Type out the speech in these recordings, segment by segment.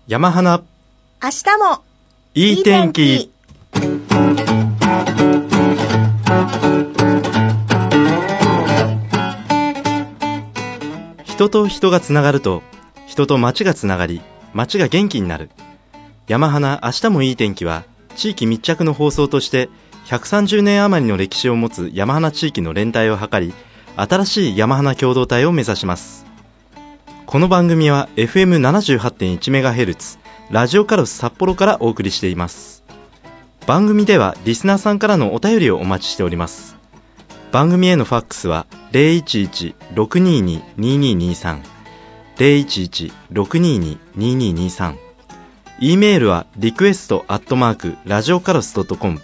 山花、 明日もいい天気。人と人がつながると、人と町がつながり、町が元気になる。山花、明日もいい天気は、地域密着の放送として、130年余りの歴史を持つ山花地域の連帯を図り、新しい山花共同体を目指します。この番組は FM78.1MHz ラジオカロス札幌からお送りしています。番組ではリスナーさんからのお便りをお待ちしております。番組へのファックスは 011-622-2223 011-622-2223 E メールはrequest@radiocaros.com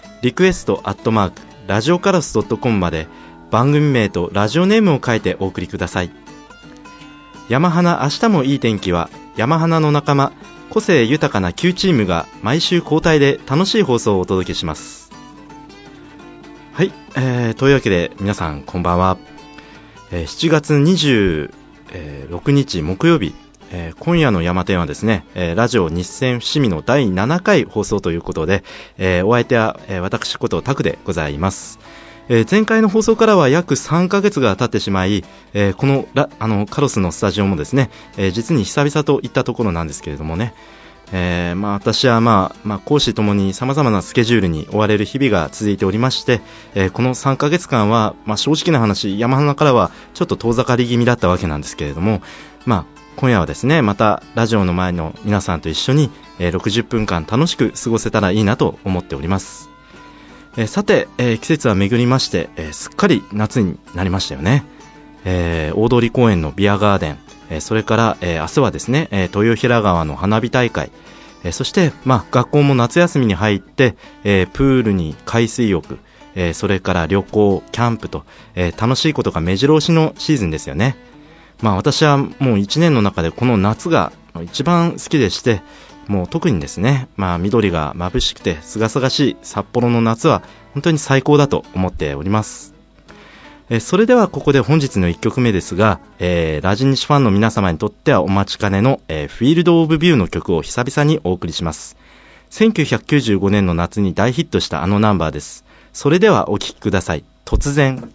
request@radiocaros.com まで番組名とラジオネームを書いてお送りください。山花、明日もいい天気は山花の仲間、個性豊かな9チームが毎週交代で楽しい放送をお届けします。はい、というわけで皆さんこんばんは。7月26日木曜日、今夜の山天はですね、ラジオ日銭伏見の第7回放送ということで、お相手は、私ことタクでございます。前回の放送からは約3ヶ月が経ってしまい、このカロスのスタジオもですね、実に久々といったところなんですけれどもね、私は講師ともに様々なスケジュールに追われる日々が続いておりまして、この3ヶ月間は、正直な話、山花からはちょっと遠ざかり気味だったわけなんですけれども、今夜はですね、またラジオの前の皆さんと一緒に、60分間楽しく過ごせたらいいなと思っております。さて、季節は巡りまして、すっかり夏になりましたよね。大通公園のビアガーデン、それから、明日はですね、豊平川の花火大会、そして、学校も夏休みに入って、プールに海水浴、それから旅行、キャンプと、楽しいことが目白押しのシーズンですよね。私はもう1年の中でこの夏が一番好きでして、もう特にですね、緑が眩しくて清々しい札幌の夏は本当に最高だと思っております。それではここで本日の1曲目ですが、ラジニシファンの皆様にとってはお待ちかねの、フィールドオブビューの曲を久々にお送りします。1995年の夏に大ヒットしたあのナンバーです。それではお聴きください。突然。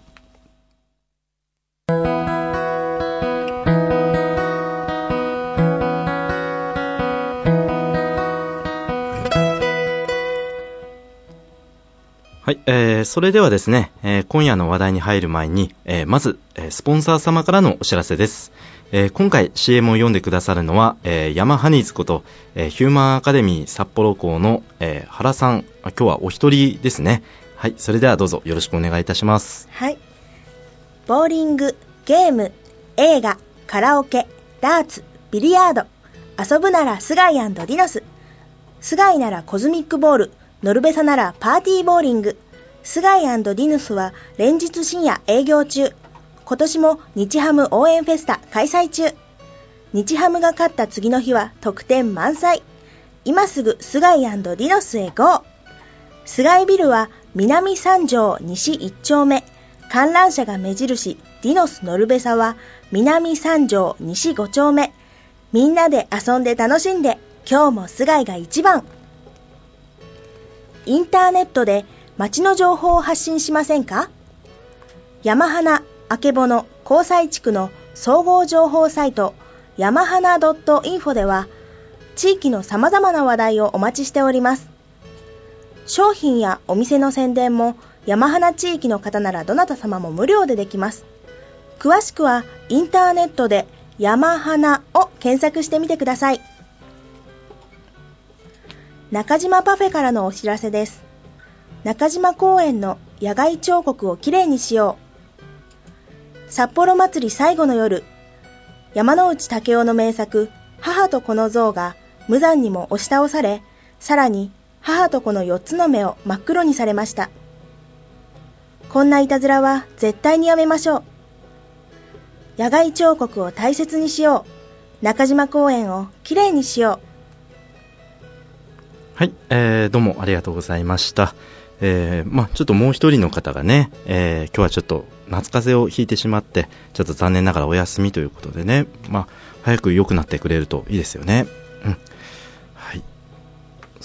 はい、それではですね、今夜の話題に入る前に、まず、スポンサー様からのお知らせです。今回 CM を読んでくださるのは、ヤマハニーズこと、ヒューマンアカデミー札幌校の、原さん。今日はお一人ですね。はい、それではどうぞよろしくお願いいたします。 はい。ボーリング、ゲーム、映画、カラオケ、ダーツ、ビリヤード。遊ぶならスガイ&ディノス。スガイならコズミックボール。ノルベサならパーティーボーリング。スガイ&ディヌスは連日深夜営業中。今年も日ハム応援フェスタ開催中。日ハムが勝った次の日は特典満載。今すぐスガイ&ディノスへ GO。 スガイビルは南三条西1丁目。観覧車が目印ディノスノルベサは南三条西5丁目。みんなで遊んで楽しんで、今日もスガイが一番。インターネットで街の情報を発信しませんか？山花、あけぼの、交際地区の総合情報サイト山花 .info では地域のさまざまな話題をお待ちしております。商品やお店の宣伝も山花地域の方ならどなた様も無料でできます。詳しくはインターネットで山花を検索してみてください。中島パフェからのお知らせです。中島公園の野外彫刻をきれいにしよう。札幌祭り最後の夜、山内武雄の名作母と子の像が無残にも押し倒され、さらに母と子の4つの目を真っ黒にされました。こんないたずらは絶対にやめましょう。野外彫刻を大切にしよう。中島公園をきれいにしよう。 はい、どうもありがとうございました。ちょっともう一人の方がね、今日はちょっと夏風邪をひいてしまってちょっと残念ながらお休みということでね、早く良くなってくれるといいですよね。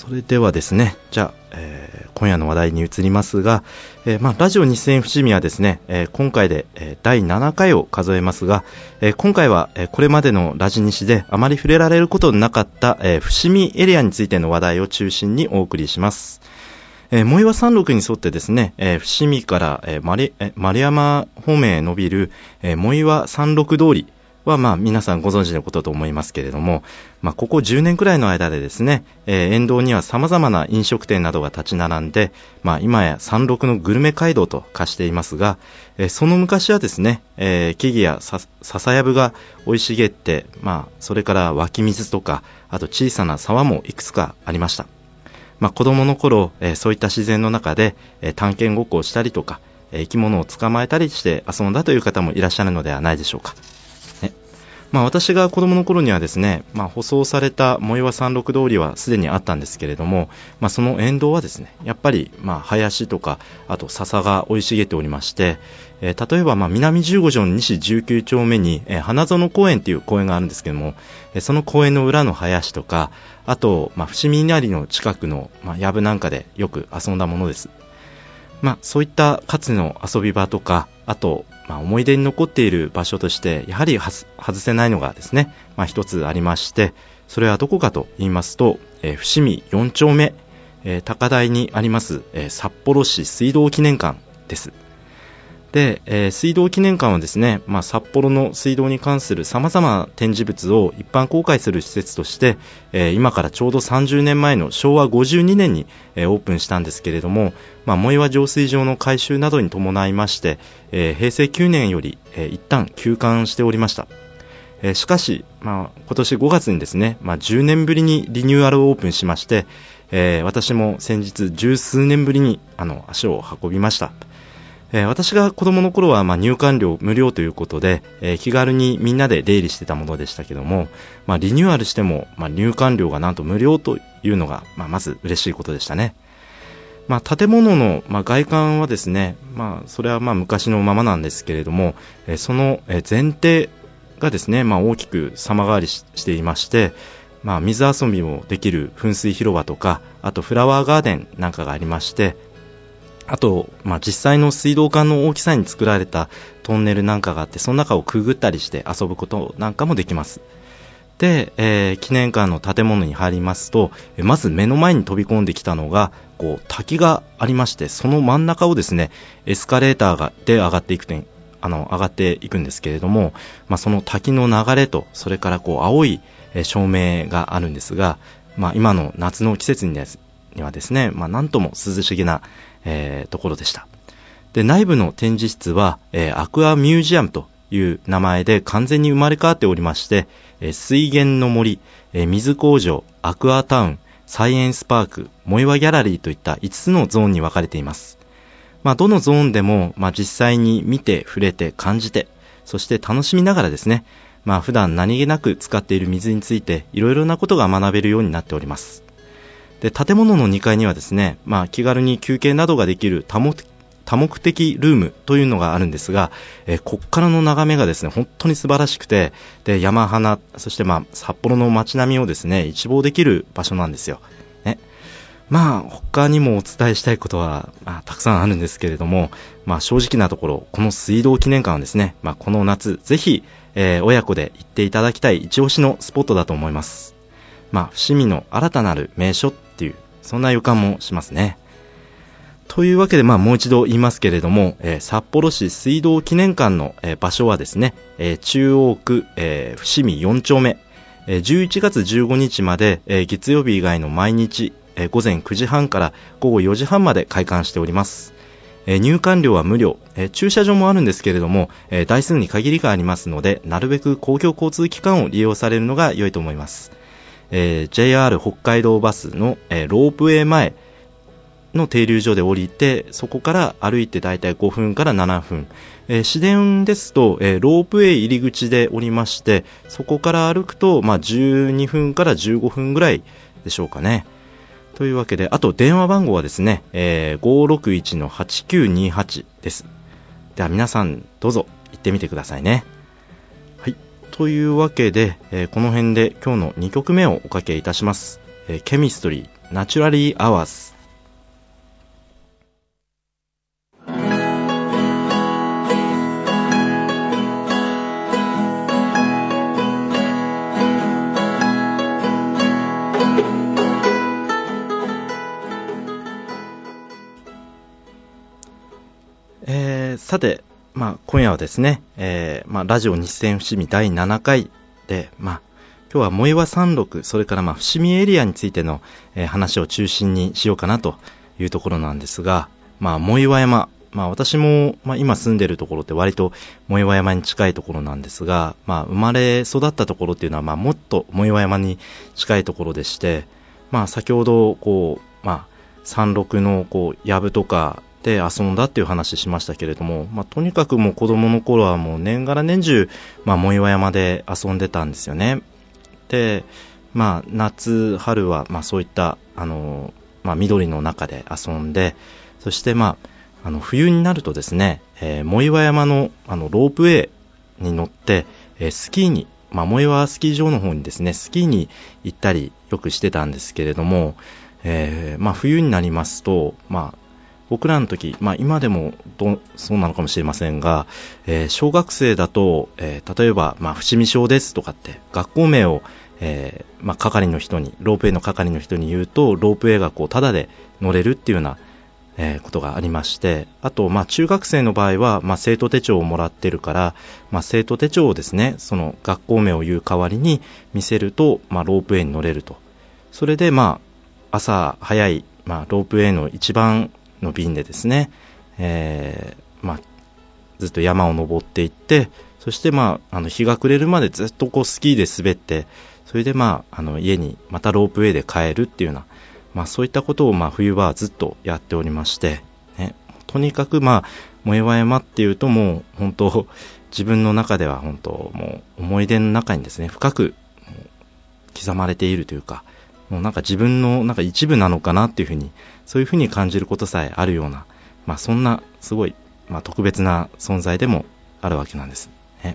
それではですね、じゃあ、今夜の話題に移りますが、ラジオ日清伏見はですね、今回で、第7回を数えますが、今回は、これまでのラジ西であまり触れられることのなかった、伏見エリアについての話題を中心にお送りします。藻岩山麓に沿ってですね、伏見から、丸山方面へ伸びる、藻岩山麓通りは皆さんご存知のことと思いますけれども、ここ10年くらいの間でですね、沿道には様々な飲食店などが立ち並んで、今や山麓のグルメ街道と化していますが、その昔はですね、木々や笹やぶが生い茂って、それから湧き水とか、あと小さな沢もいくつかありました。子供の頃、そういった自然の中で、探検ごっこをしたりとか、生き物を捕まえたりして遊んだという方もいらっしゃるのではないでしょうか。私が子供の頃にはですね、舗装された藻岩山麓通りはすでにあったんですけれども、その沿道はですね、やっぱり林とか、あと笹が生い茂っておりまして、例えば南15条の西19丁目に、花園公園という公園があるんですけども、その公園の裏の林とか、あと、伏見稲荷の近くの、藪なんかでよく遊んだものです。そういったかつての遊び場とか、あと、思い出に残っている場所として、やはり外せないのがですね、一つありまして、それはどこかと言いますと、伏見4丁目、高台にあります、札幌市水道記念館です。で、水道記念館はですね、札幌の水道に関する様々な展示物を一般公開する施設として、今からちょうど30年前の昭和52年に、オープンしたんですけれども、藻岩浄水場の改修などに伴いまして、平成9年より、一旦休館しておりました。しかし、今年5月にですね、10年ぶりにリニューアルオープンしまして、私も先日十数年ぶりに足を運びました。私が子供の頃は入館料無料ということで、気軽にみんなで出入りしてたものでしたけども、リニューアルしても、入館料がなんと無料というのが、まず嬉しいことでしたね。建物の、外観はですね、それは昔のままなんですけれども、その前提がですね、大きく様変わりしていまして、水遊びもできる噴水広場とか、あとフラワーガーデンなんかがありまして、あと、実際の水道管の大きさに作られたトンネルなんかがあって、その中をくぐったりして遊ぶことなんかもできます。で、記念館の建物に入りますと、まず目の前に飛び込んできたのが、滝がありまして、その真ん中をですね、エスカレーターで上がっていくんですけれども、その滝の流れと、それから青い照明があるんですが、今の夏の季節にはですね、なんとも涼しげなところでした。で、内部の展示室は、アクアミュージアムという名前で完全に生まれ変わっておりまして、水源の森、水工場、アクアタウン、サイエンスパーク、藻岩ギャラリーといった5つのゾーンに分かれています。どのゾーンでも、実際に見て触れて感じて、そして楽しみながらですね、普段何気なく使っている水についていろいろなことが学べるようになっております。で、建物の2階にはですね、気軽に休憩などができる多目的ルームというのがあるんですが、こっからの眺めがですね、本当に素晴らしくて、で、山花、そして札幌の街並みをですね、一望できる場所なんですよ。他にもお伝えしたいことは、たくさんあるんですけれども、正直なところ、この水道記念館はですね、この夏、ぜひ、親子で行っていただきたい一押しのスポットだと思います。伏見の新たなる名所っていう、そんな予感もしますね。というわけで、もう一度言いますけれども、札幌市水道記念館の、場所はですね、中央区、伏見4丁目、11月15日まで、月曜日以外の毎日、午前9時半から午後4時半まで開館しております。入館料は無料、駐車場もあるんですけれども、台数に限りがありますので、なるべく公共交通機関を利用されるのが良いと思います。JR 北海道バスの、ロープウェイ前の停留所で降りて、そこから歩いてだいたい5分から7分、市電ですと、ロープウェイ入り口で降りまして、そこから歩くと、12分から15分ぐらいでしょうかね。というわけで、あと電話番号はですね、561-8928 です。では皆さんどうぞ行ってみてくださいね。はい。というわけで、この辺で今日の2曲目をおかけいたします。 ケミストリーナチュラリーアワーズ。さて、今夜はですね、ラジオ日銭伏見第7回で、今日は藻岩山麓、それから伏見エリアについての、話を中心にしようかなというところなんですが、藻岩山、私も、今住んでいるところって割と藻岩山に近いところなんですが、生まれ育ったところっていうのは、もっと藻岩山に近いところでして、先ほど山麓の藪とかで遊んだっていう話しましたけれども、とにかくもう子供の頃はもう年がら年中、藻岩山で遊んでたんですよね。で、夏春はそういった緑の中で遊んで、そして冬になるとですね、藻岩山のロープウェイに乗って、スキーに藻岩スキー場の方にですねスキーに行ったりよくしてたんですけれども、冬になりますと、僕らの時、今でもそうなのかもしれませんが、小学生だと、例えば、伏見小ですとかって学校名を、係の人に、ロープウェイの係の人に言うと、ロープウェイがタダで乗れるっていうような、ことがありまして、あと、中学生の場合は、生徒手帳をもらってるから、生徒手帳をですね、その学校名を言う代わりに見せると、ロープウェイに乗れると。それで、朝早い、ロープウェイの一番の便でですね、ずっと山を登っていって、そして日が暮れるまでずっとスキーで滑って、それで家にまたロープウェイで帰るっていうような、そういったことを冬はずっとやっておりまして、ね、とにかく藻岩山っていうともう本当自分の中では本当もう思い出の中にですね深く刻まれているというか、もう自分の一部なのかなっていうふうに、そういうふうに感じることさえあるような、そんなすごい、特別な存在でもあるわけなんですね。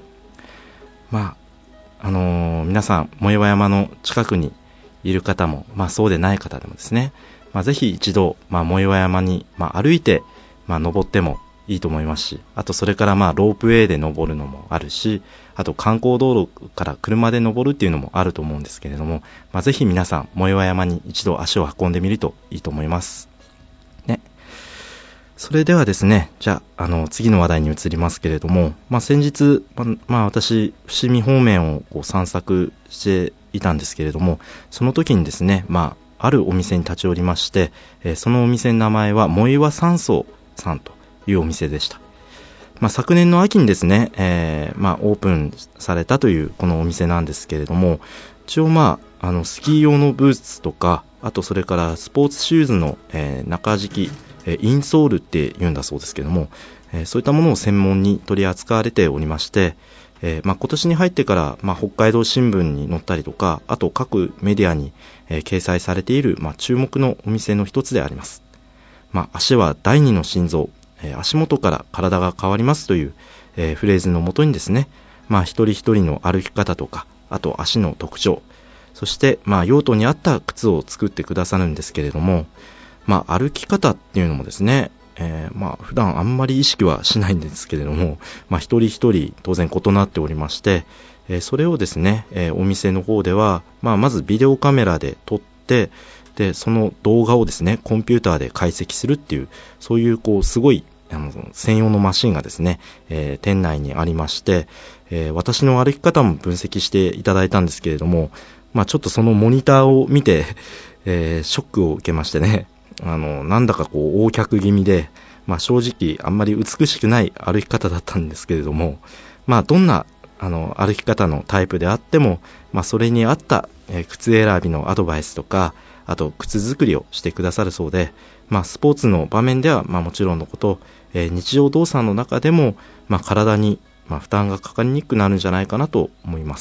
皆さん藻岩山の近くにいる方も、そうでない方でもですね、ぜひ一度、藻岩山に、歩いて、登ってもいいと思いますし、あとそれからロープウェイで登るのもあるし、あと観光道路から車で登るっていうのもあると思うんですけれども、ぜひ皆さん藻岩山に一度足を運んでみるといいと思いますね。それではですね、じゃあ、次の話題に移りますけれども、先日、私伏見方面を散策していたんですけれども、その時にですね、あるお店に立ち寄りまして、そのお店の名前は藻岩山荘さんというお店でした。昨年の秋にですね、オープンされたというこのお店なんですけれども、一応スキー用のブーツとか、あとそれからスポーツシューズの、中敷き、インソールって言うんだそうですけども、そういったものを専門に取り扱われておりまして、今年に入ってから、北海道新聞に載ったりとか、あと各メディアに、掲載されている、注目のお店の一つであります。足は第二の心臓、足元から体が変わりますという、フレーズのもとにですね、一人一人の歩き方とか、あと足の特徴、そして、用途に合った靴を作ってくださるんですけれども、歩き方っていうのもですね、普段あんまり意識はしないんですけれども、一人一人当然異なっておりまして、それをですね、お店の方では、まずビデオカメラで撮って、でその動画をですねコンピューターで解析するっていう、そういうすごい専用のマシンがですね、店内にありまして、私の歩き方も分析していただいたんですけれども、ちょっとそのモニターを見て、ショックを受けましてね、なんだか横脚気味で、正直あんまり美しくない歩き方だったんですけれども、どんな歩き方のタイプであっても、それに合った、靴選びのアドバイスとか、あと靴作りをしてくださるそうで、スポーツの場面ではもちろんのこと、日常動作の中でも、体に、負担がかかりにくくなるんじゃないかなと思います。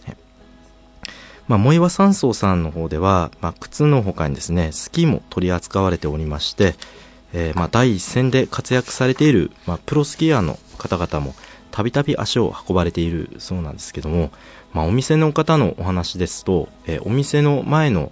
藻岩山荘さんの方では、靴の他にですねスキーも取り扱われておりまして、第一線で活躍されている、プロスキーヤーの方々もたびたび足を運ばれているそうなんですけども、お店の方のお話ですと、お店の前の、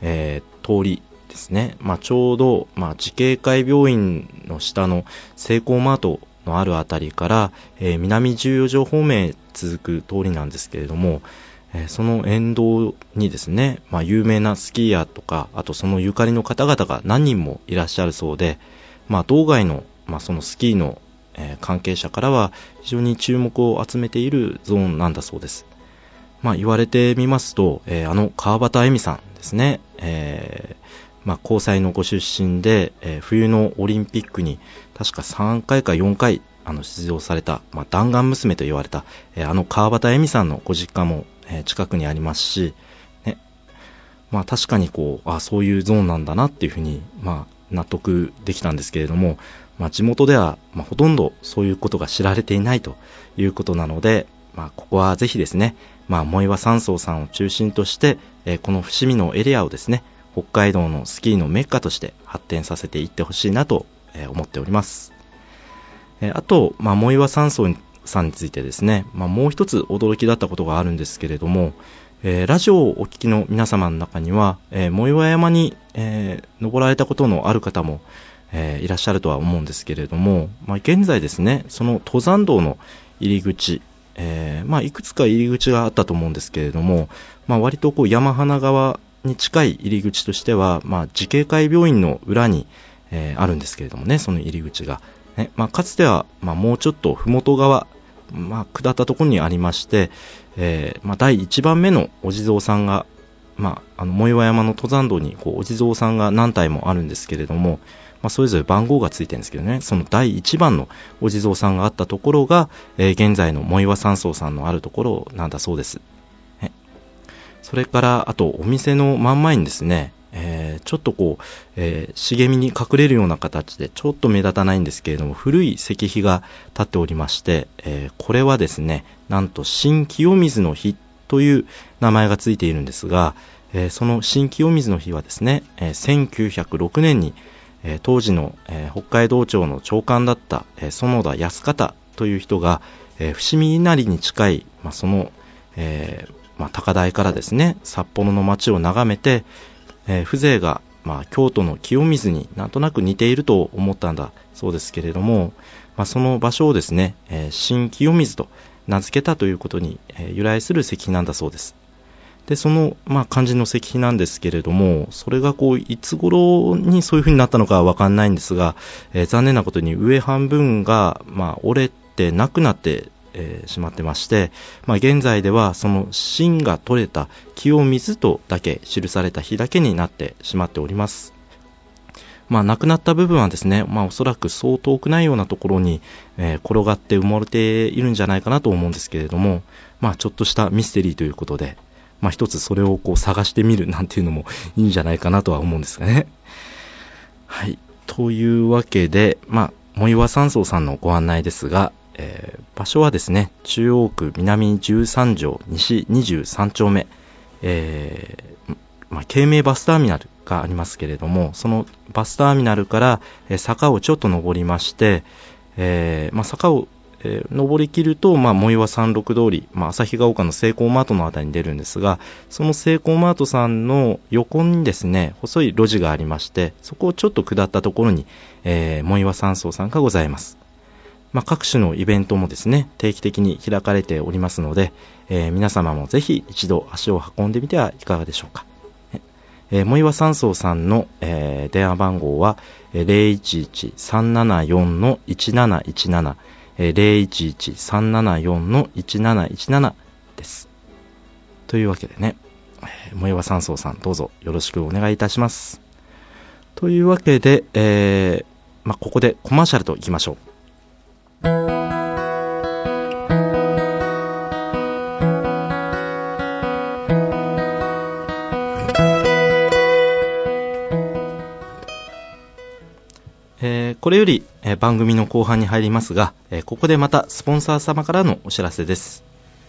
通りですね、ちょうど、慈恵会病院の下のセイコーマートのあるあたりから、南十四条方面へ続く通りなんですけれども、その沿道にですね、有名なスキーヤーとか、あとそのゆかりの方々が何人もいらっしゃるそうで、道外の、そのスキーの、関係者からは非常に注目を集めているゾーンなんだそうです。言われてみますと、川端恵美さんですね、交際のご出身で、冬のオリンピックに確か3回か4回出場された、弾丸娘と言われた、川端恵美さんのご実家も、近くにありますし、ね、確かにそういうゾーンなんだなっていうふうに、納得できたんですけれども、地元では、ほとんどそういうことが知られていないということなので、ここはぜひですね、藻岩山荘さんを中心として、この伏見のエリアをですね、北海道のスキーのメッカとして発展させていってほしいなと思っております。あと、藻岩山荘さんについてですね、もう一つ驚きだったことがあるんですけれども、ラジオをお聞きの皆様の中には、藻岩山に、登られたことのある方も、いらっしゃるとは思うんですけれども、現在ですね、その登山道の入り口、いくつか入り口があったと思うんですけれども、割と山鼻側に近い入り口としては、慈恵会病院の裏に、あるんですけれどもね、その入り口が、ね、かつては、もうちょっと麓側、下ったところにありまして、第1番目のお地蔵さんが、藻岩山の登山道にお地蔵さんが何体もあるんですけれども、それぞれ番号がついてるんですけどね、その第1番のお地蔵さんがあったところが、現在の藻岩山荘さんのあるところなんだそうです。それからあとお店の真ん前にですね、ちょっと茂みに隠れるような形でちょっと目立たないんですけれども、古い石碑が立っておりまして、これはですね、なんと新清水の碑という名前がついているんですが、その新清水の碑はですね、1906年に当時の、北海道庁の長官だった、園田康方という人が、伏見稲荷に近い、その、高台からですね、札幌の街を眺めて、風情が、京都の清水になんとなく似ていると思ったんだそうですけれども、その場所をですね、新清水と名付けたということに、由来する石碑なんだそうです。で、その、漢字の石碑なんですけれども、それがいつ頃にそういう風になったのかは分かんないんですが、残念なことに上半分が、折れてなくなってしまってまして、現在ではその芯が取れた清水とだけ記された碑だけになってしまっております。なくなった部分はですね、おそらくそう遠くないようなところに、転がって埋もれているんじゃないかなと思うんですけれども、ちょっとしたミステリーということで、一つそれを探してみるなんていうのもいいんじゃないかなとは思うんですがね。はい。というわけで、藻岩山荘さんのご案内ですが、場所はですね、中央区南13条西23丁目、京名バスターミナルがありますけれども、そのバスターミナルから、坂をちょっと登りまして、坂を登り切ると、藻岩山麓通り、旭ヶ丘のセイコーマートのあたりに出るんですが、そのセイコーマートさんの横にですね、細い路地がありまして、そこをちょっと下ったところに、藻岩山荘さんがございます。各種のイベントもですね、定期的に開かれておりますので、皆様もぜひ一度足を運んでみてはいかがでしょうか。藻岩山荘さんの、電話番号は 011-374-1717 011-374-1717 です。というわけでね、藻岩山荘さんどうぞよろしくお願いいたします。というわけで、ここでコマーシャルといきましょう。これより、番組の後半に入りますが、ここでまたスポンサー様からのお知らせです。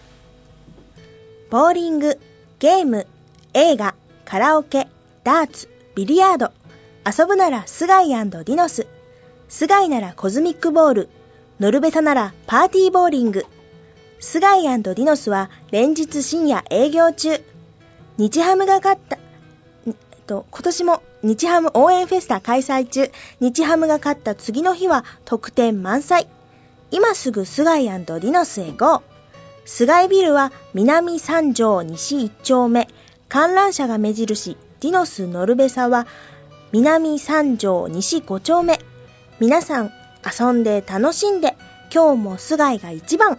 ボーリング、ゲーム、映画、カラオケ、ダーツ、ビリヤード、遊ぶならスガイ&ディノス、スガイならコズミックボール、ノルベタならパーティーボーリング。スガイ&ディノスは連日深夜営業中。日ハムが勝った今年も日ハム応援フェスタ開催中。日ハムが勝った次の日は特典満載。今すぐスガイ&ディノスへ GO。 スガイビルは南三条西1丁目、観覧車が目印ディノスノルベサは南三条西5丁目。皆さん遊んで楽しんで、今日もスガイが一番。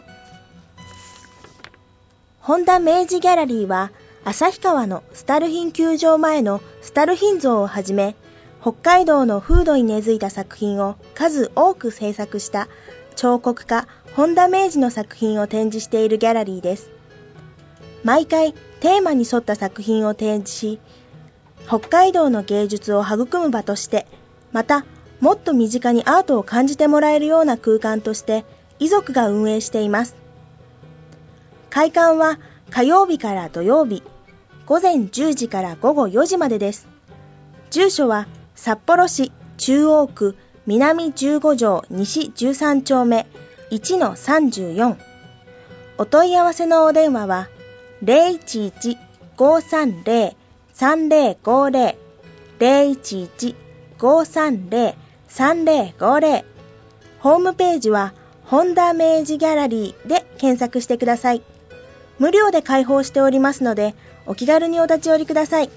ホンダ明治ギャラリーは旭川のスタルヒン球場前のスタルヒン像をはじめ、北海道の風土に根付いた作品を数多く制作した彫刻家本田明治の作品を展示しているギャラリーです。毎回テーマに沿った作品を展示し、北海道の芸術を育む場として、またもっと身近にアートを感じてもらえるような空間として遺族が運営しています。開館は火曜日から土曜日、午前10時から午後4時までです。住所は札幌市中央区南15条西13丁目 1-34。お問い合わせのお電話は 011-530-3050 011-530-3050。ホームページは本田明治ギャラリーで検索してください。無料で開放しておりますので、お気軽にお立ち寄りください。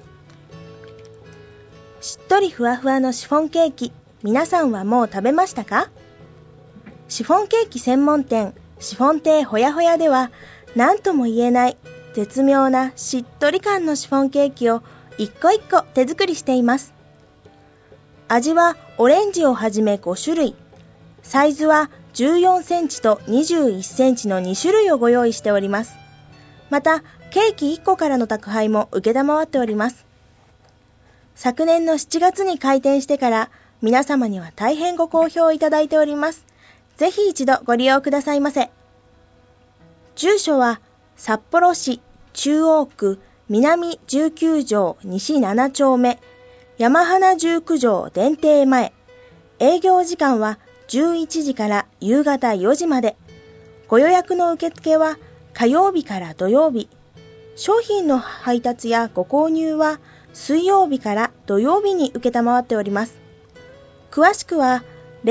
しっとりふわふわのシフォンケーキ、皆さんはもう食べましたか？シフォンケーキ専門店、シフォン亭ほやほやでは、何とも言えない絶妙なしっとり感のシフォンケーキを一個一個手作りしています。味はオレンジをはじめ5種類。サイズは14センチと21センチの2種類をご用意しております。また、ケーキ1個からの宅配も受けたまわっております。昨年の7月に開店してから皆様には大変ご好評いただいております。ぜひ一度ご利用くださいませ。住所は札幌市中央区南19条西7丁目山花19条電停前。営業時間は11時から夕方4時まで。ご予約の受付は火曜日から土曜日。商品の配達やご購入は水曜日から土曜日に受けたまわっております。詳しくは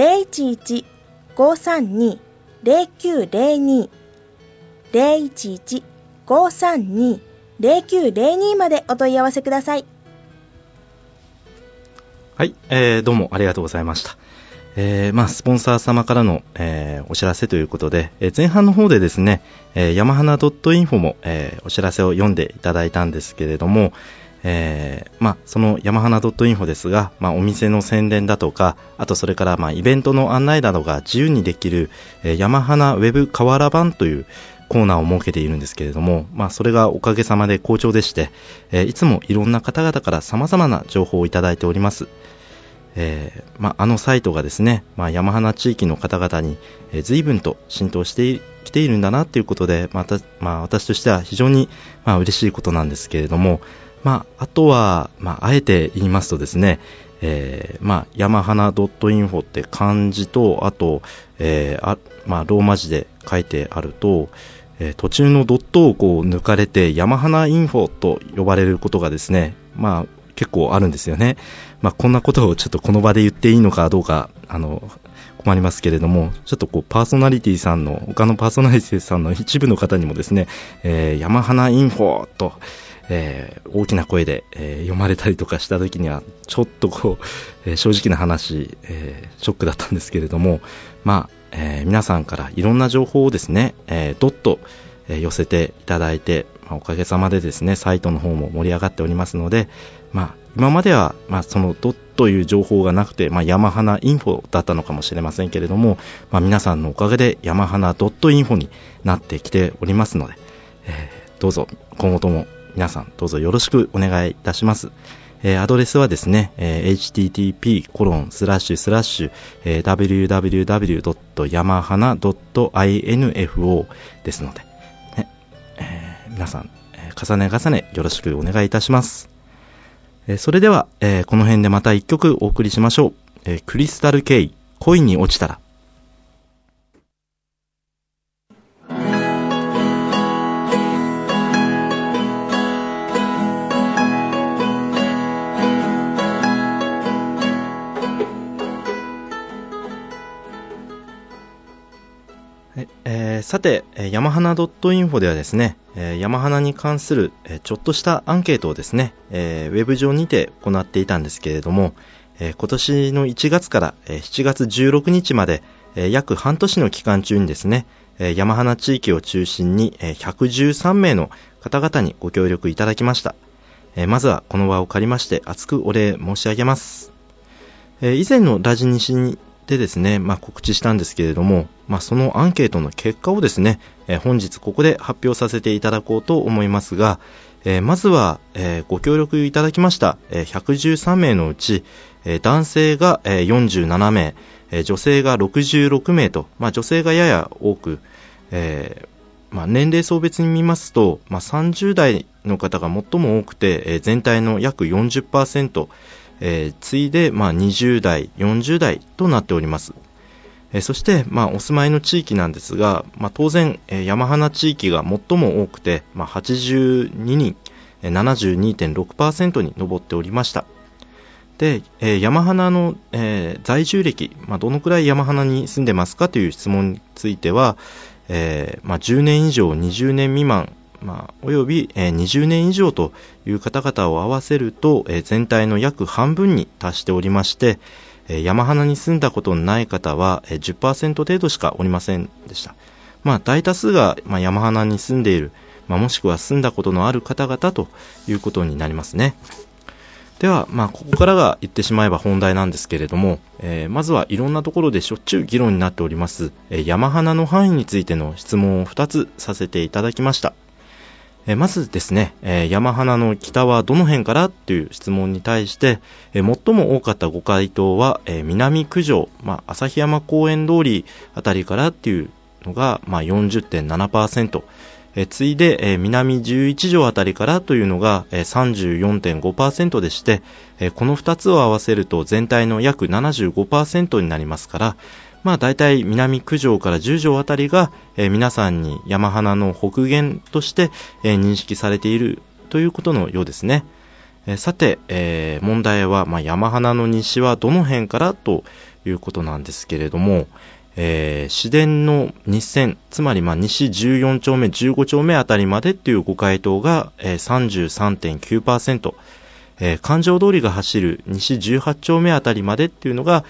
011-532-0902 011-532-0902 までお問い合わせください。 はい、どうもありがとうございました。スポンサー様からの、お知らせということで、前半の方でですね、山花 .info も、お知らせを読んでいただいたんですけれども、その山花 .info ですが、お店の宣伝だとか、あとそれからイベントの案内などが自由にできる、山花ウェブ河原版というコーナーを設けているんですけれども、それがおかげさまで好調でして、いつもいろんな方々から様々な情報をいただいております。あのサイトがですね、山花地域の方々に、随分と浸透してきているんだなということで、私としては非常に、嬉しいことなんですけれども、あとは、あえて言いますとですね、山花 .info って漢字と、あと、ローマ字で書いてあると、途中のドットをこう抜かれて山花インフォと呼ばれることがですね、結構あるんですよね。こんなことをちょっとこの場で言っていいのかどうか困りますけれども、ちょっとこう他のパーソナリティさんの一部の方にもですね、山花インフォと、大きな声で、読まれたりとかした時にはちょっとこう、正直な話、ショックだったんですけれども、皆さんからいろんな情報をですね、どっと、寄せていただいて、おかげさまでですね、サイトの方も盛り上がっておりますので、今までは、そのドッという情報がなくて、山花インフォだったのかもしれませんけれども、皆さんのおかげで山花ドットインフォになってきておりますので、どうぞ今後とも皆さんどうぞよろしくお願いいたします。アドレスはですね、http://www.yamahana.info ですので、皆さん、重ねよろしくお願いいたします。それでは、この辺でまた一曲お送りしましょう。クリスタルケイ、恋に落ちたら。 さて、山花 .info ではですね、山花に関するちょっとしたアンケートをですね、ウェブ上にて行っていたんですけれども、今年の1月から7月16日まで約半年の期間中にですね、山花地域を中心に113名の方々にご協力いただきました。まずはこの場を借りまして厚くお礼申し上げます。以前のラジ西でですね、告知したんですけれども、そのアンケートの結果をですね、本日ここで発表させていただこうと思いますが、まずは、ご協力いただきました113名のうち、男性が47名、女性が66名と、女性がやや多く、年齢層別に見ますと、30代の方が最も多くて、全体の約 40%、次いで、20代、40代となっております。そして、お住まいの地域なんですが、当然、山花地域が最も多くて、82人、72.6% に上っておりました。で、山花の、在住歴、どのくらい山花に住んでますかという質問については、10年以上、20年未満、および、20年以上という方々を合わせると、全体の約半分に達しておりまして、山花に住んだことのない方は、10% 程度しかおりませんでした。大多数が、山花に住んでいる、もしくは住んだことのある方々ということになりますね。では、ここからが言ってしまえば本題なんですけれども、まずはいろんなところでしょっちゅう議論になっております、山花の範囲についての質問を2つさせていただきました。まずですね、山花の北はどの辺からという質問に対して、最も多かったご回答は、南九条、旭山公園通りあたりからっていうのが、40.7%、次いで、南11条あたりからというのが、34.5% でして、この2つを合わせると全体の約 75% になりますから、だいたい南九条から10条あたりが、皆さんに山花の北限として、認識されているということのようですね。さて、問題は、山花の西はどの辺からということなんですけれども、市電の日線、つまり西14丁目15丁目あたりまでというご回答が、33.9%、環状通りが走る西18丁目あたりまでっていうのが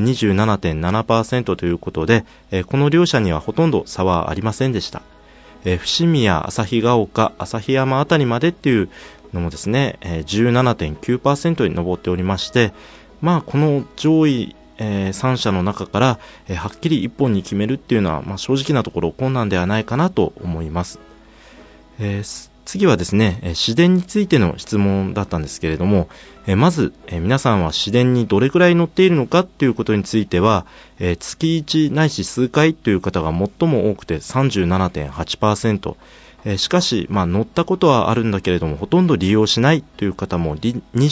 27.7% ということで、この両者にはほとんど差はありませんでした。伏見や旭ヶ丘、旭山あたりまでっていうのもですね、17.9% に上っておりまして、この上位3社の中から、はっきり一本に決めるっていうのは、正直なところ困難ではないかなと思います。次はですね、市電についての質問だったんですけれども、まず、皆さんは市電にどれくらい乗っているのかということについては、月1ないし数回という方が最も多くて 37.8%、しかし、乗ったことはあるんだけれどもほとんど利用しないという方も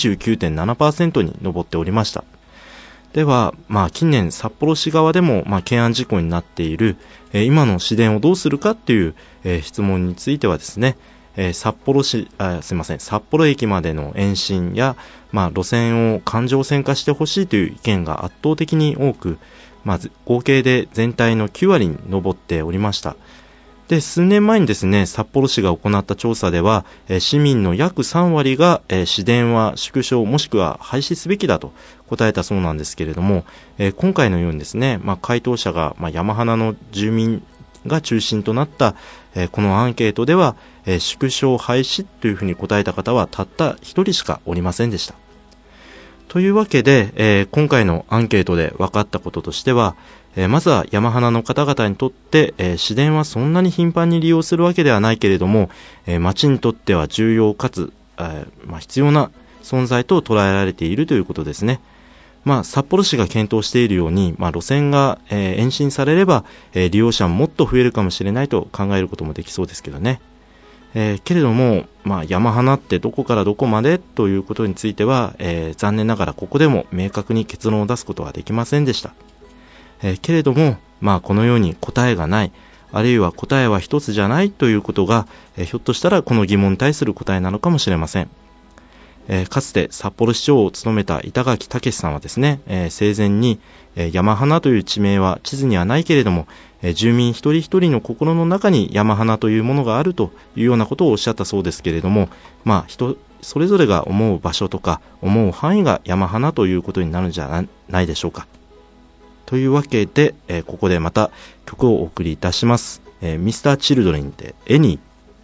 29.7% に上っておりました。では、近年札幌市側でも、懸案事項になっている、今の市電をどうするかという、質問についてはですね、札幌駅までの延伸や、路線を環状線化してほしいという意見が圧倒的に多く、合計で全体の9割に上っておりました。で、数年前にですね、札幌市が行った調査では、市民の約3割が、市電は縮小もしくは廃止すべきだと答えたそうなんですけれども、今回のようにですね、回答者が、山花の住民が中心となった、このアンケートでは、縮小廃止というふうに答えた方はたった1人しかおりませんでした。というわけで、今回のアンケートで分かったこととしては、まずは山花の方々にとって、市電はそんなに頻繁に利用するわけではないけれども、町にとっては重要かつ、必要な存在と捉えられているということですね。札幌市が検討しているように、路線が、延伸されれば、利用者ももっと増えるかもしれないと考えることもできそうですけどね。けれども、山花ってどこからどこまでということについては、残念ながらここでも明確に結論を出すことはできませんでした。けれども、このように答えがない、あるいは答えは一つじゃないということが、ひょっとしたらこの疑問に対する答えなのかもしれません。 かつて札幌市長を務めた板垣武さんはですね、生前に、山花という地名は地図にはないけれども、住民一人一人の心の中に山花というものがあるというようなことをおっしゃったそうですけれども、人それぞれが思う場所とか思う範囲が山花ということになるんじゃないでしょうか。というわけで、ここでまた曲をお送りいたします。Mr.Children でエニー。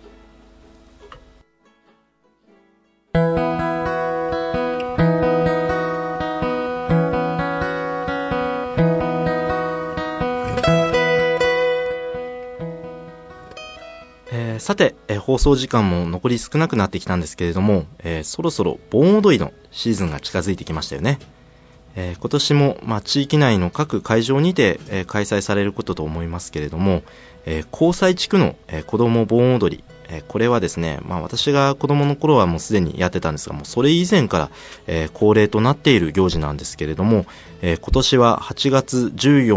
さて、放送時間も残り少なくなってきたんですけれども、そろそろ盆踊りのシーズンが近づいてきましたよね。今年も、地域内の各会場にて、開催されることと思いますけれども、交際地区の、子ども盆踊り、これはですね、私が子どもの頃はもうすでにやってたんですが、もうそれ以前から、恒例となっている行事なんですけれども、今年は8月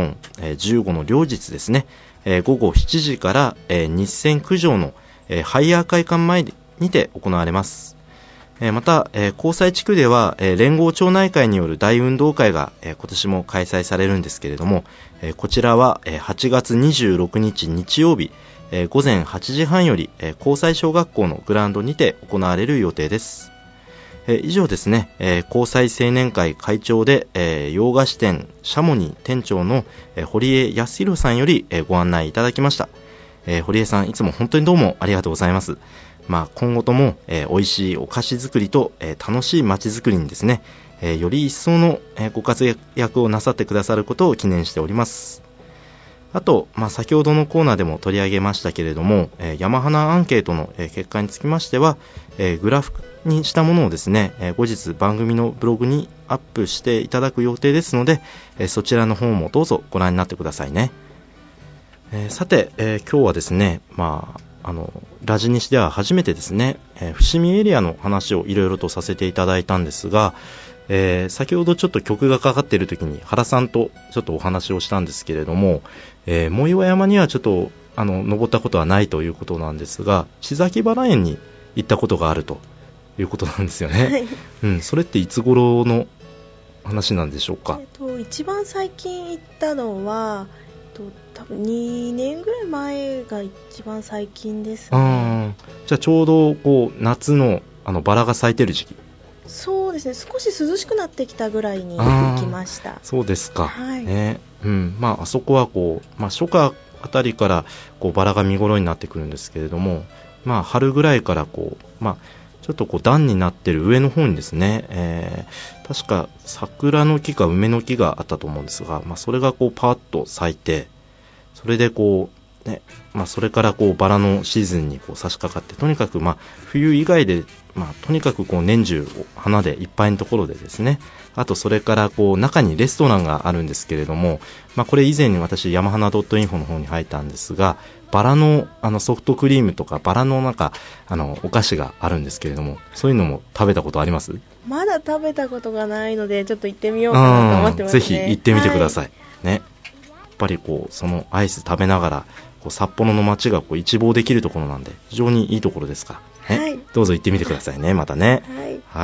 14、15の両日ですね、午後7時から、日泉九条の、ハイヤー会館前にて行われます。また、交際地区では、連合町内会による大運動会が、今年も開催されるんですけれども、こちらは、8月26日日曜日、午前8時半より、交際小学校のグラウンドにて行われる予定です。以上ですね、交際青年会会長で、洋菓子店シャモニー店長の、堀江康弘さんより、ご案内いただきました。堀江さん、いつも本当にどうもありがとうございます。今後とも、美味しいお菓子作りと、楽しい街づくりにですね、より一層の、ご活躍をなさってくださることを記念しております。あと、先ほどのコーナーでも取り上げましたけれども、山花アンケートの、結果につきましては、グラフにしたものをですね、後日番組のブログにアップしていただく予定ですので、そちらの方もどうぞご覧になってくださいね。さて、今日はですね、ラジニシでは初めてですね、伏見エリアの話をいろいろとさせていただいたんですが、先ほどちょっと曲がかかっている時に原さんとちょっとお話をしたんですけれども、藻岩山にはちょっと登ったことはないということなんですが、千崎原園に行ったことがあるということなんですよね、それっていつ頃の話なんでしょうか。 一番最近行ったのは多分2年ぐらい前が一番最近ですね。 じゃあちょうど夏のバラが咲いてる時期。 そうですね、少し涼しくなってきたぐらいに行きました。 そうですか、 はい。 あそこは初夏あたりからバラが見頃になってくるんですけれども、春ぐらいからちょっと段になってる上の方にですね、確か桜の木か梅の木があったと思うんですが、それがパーッと咲いて、それでそれからバラのシーズンに差し掛かって、とにかく冬以外で、とにかく年中花でいっぱいのところでですね、あとそれから中にレストランがあるんですけれども、これ以前に私山花 .info の方に入ったんですが、バラのソフトクリームとかバラのお菓子があるんですけれども、そういうのも食べたことあります？ まだ食べたことがないのでちょっと行ってみようかなと思ってますね。 ぜひ行ってみてください、ね。やっぱりそのアイス食べながら札幌の街が一望できるところなんで非常にいいところですから、ね。どうぞ行ってみてくださいね、またね。はい。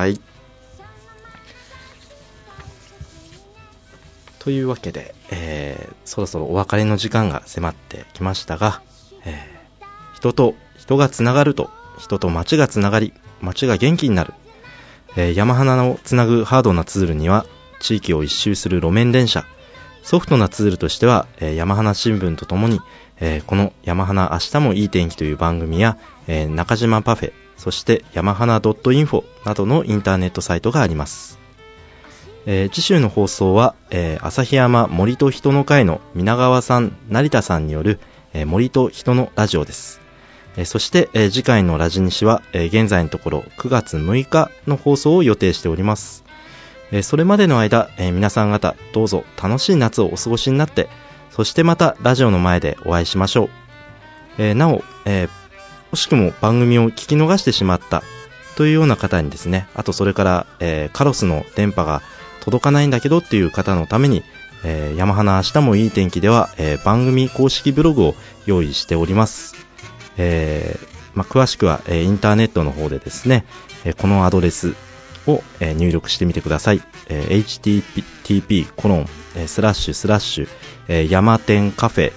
というわけで、そろそろお別れの時間が迫ってきましたが、人と人がつながると人と街がつながり、街が元気になる、山花をつなぐハードなツールには地域を一周する路面電車、ソフトなツールとしては、山花新聞とともに、この山花明日もいい天気という番組や、中島パフェ、そして山花 .info などのインターネットサイトがあります。次週の放送は、旭山森と人の会の皆川さん、成田さんによる、森と人のラジオです。そして、次回のラジニシは、現在のところ9月6日の放送を予定しております。それまでの間、皆さん方どうぞ楽しい夏をお過ごしになって、そしてまたラジオの前でお会いしましょう。なお、惜しくも番組を聞き逃してしまったというような方にですね、あとそれから、カロスの電波が届かないんだけどっていう方のために、山花明日もいい天気では、番組公式ブログを用意しております。詳しくは、インターネットの方でですね、このアドレスを、入力してみてください。http:// 山天カフェ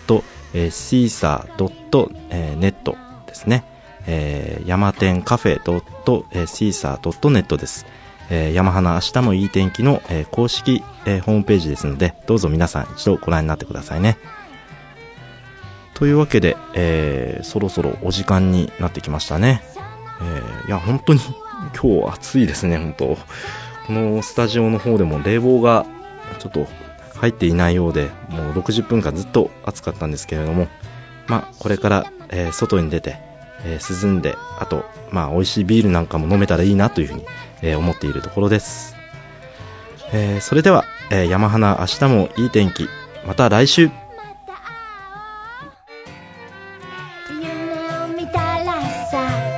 .caesar.net ですね。山天カフェ .caesar.net です。山花明日もいい天気の、公式、ホームページですので、どうぞ皆さん一度ご覧になってくださいね。というわけで、そろそろお時間になってきましたね。いや本当に今日暑いですね。本当このスタジオの方でも冷房がちょっと入っていないようで、もう60分間ずっと暑かったんですけれども、これから、外に出て、涼んで、あと美味しいビールなんかも飲めたらいいなというふうに、思っているところです。それでは、山花明日もいい天気、また来週。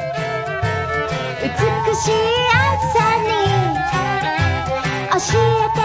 美しい朝に教えて